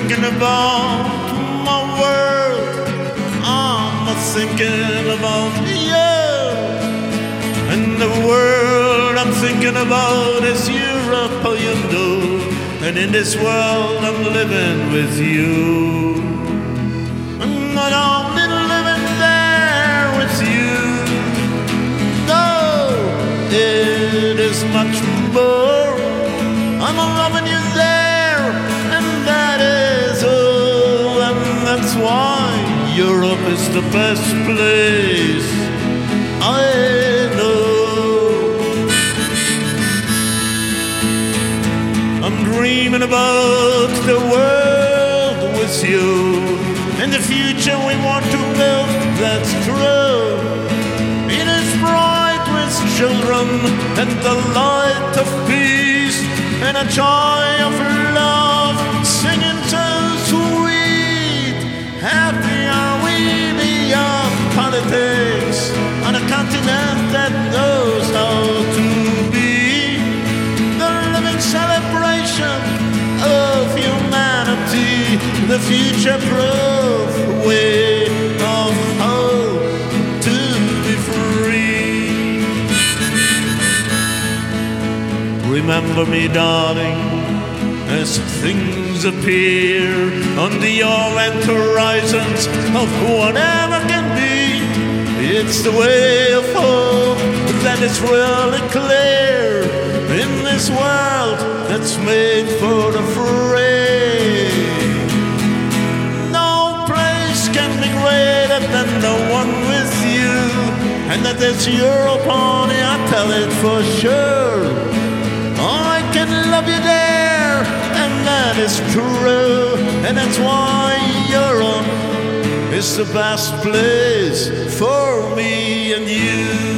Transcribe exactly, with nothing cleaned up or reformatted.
thinking about my world. I'm thinking about you. And the world I'm thinking about is Europe, oh you know. And in this world I'm living with you. I'm not only living there with you. No, it is much more. I'm loving you there, and that is all. And that's why Europe is the best place I know. I'm dreaming about the world with you. In the future we want to build, that's true. It is bright with children and the light of peace and a joy of love, singing so sweet. Happy are we beyond politics, on a continent that knows how to be the living celebration of humanity, the future-proof way of hope to be free. Remember me, darling, as things appear on the orient horizons of whatever can be. It's the way of hope that is really clear in this world that's made for the free. No place can be greater than the one with you, and that there's Europe, honey, I tell it for sure. I can love you there, and that is true, and that's why Europe is the best place for me and you.